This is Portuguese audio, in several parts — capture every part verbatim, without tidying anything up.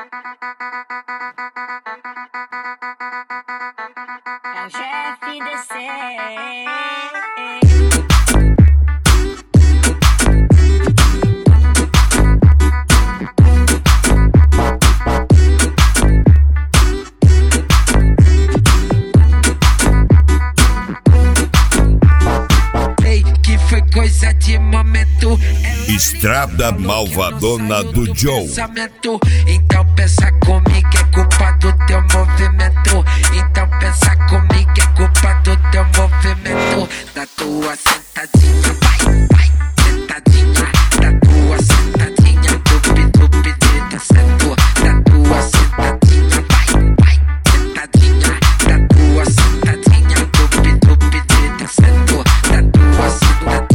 É o G F D C. Coisa de momento. Estrada Malvadona do Joe. Então pensa comigo, é culpa do teu movimento. Então pensa comigo, é culpa do teu movimento. Da tua sentadinha, vai, vai, sentadinha. Da tua sentadinha, dubi, dubi, tá certo. Da tua sentadinha, vai, vai, sentadinha. Da tua sentadinha, dubi, dubi, tá certo. Da tua sentadinha.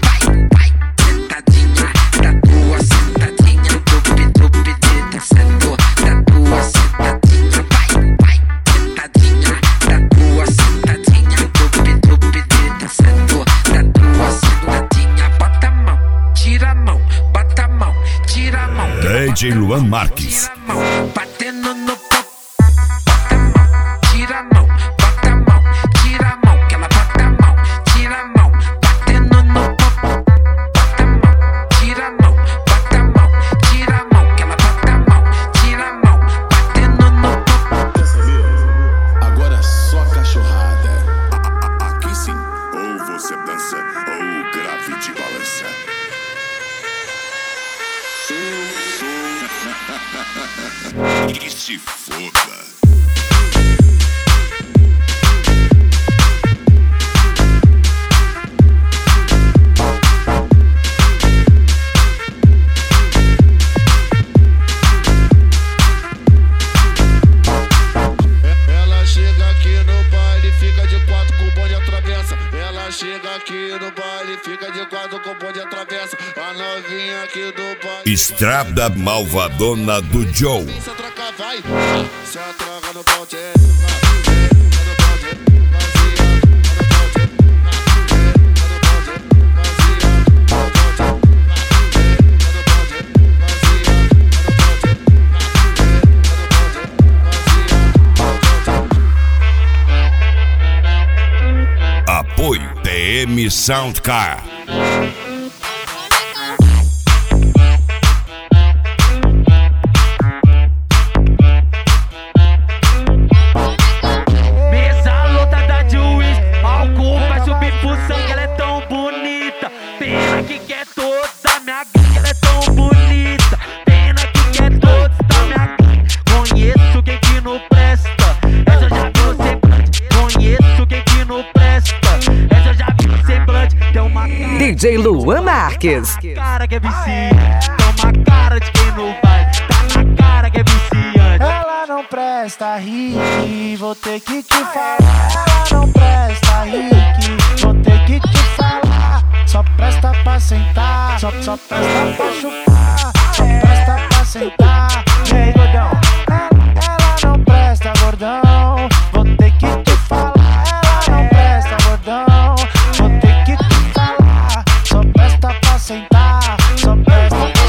D J Luan Marques. Batendo no pop, bota a mão, tira a mão, bota a mão, tira a mão, que ela bota a mão, tira a mão, batendo no pop, bota a mão, tira a mão, bota a mão, tira a mão, que ela bota a mão, tira a mão, batendo no pop. Quer saber? Agora é só cachorrada. Aqui sim, ou você dança, ou o grave te balança. Que se foda. Ela chega aqui no baile, fica de quatro com o bonde atravessa. Ela chega aqui no baile, fica de quatro com o bonde atravessa. A novinha aqui do baile. Estrada Malvadona do Joe. Se atraca, vai, se atraca no bonde. Apoio T M Soundcar. Mesa lotada de uísque, álcool vai subir pro sangue, ela é tão bonita. Pena que quer toda minha gangue, ela é tão bonita. Pena que quer toda minha gangue. Conheço quem que não presta, essa eu já vi no semblante. Conheço quem que não presta, essa eu já vi no semblante. Tem uma cara D J Luan Marques. cara que é viciante, tem uma cara de quem não vai, tá na cara que é viciante. Ela não presta, Rick, vou ter que te falar. Ela não presta, Rick, vou ter que te falar. Só presta pra sentar, só, só presta pra chupar. Só presta pra sentar. E aí, gordão? Ela, ela não presta, gordão, vou ter que te falar. Ela não presta, gordão, vou ter que te falar. Só presta pra sentar, só presta pra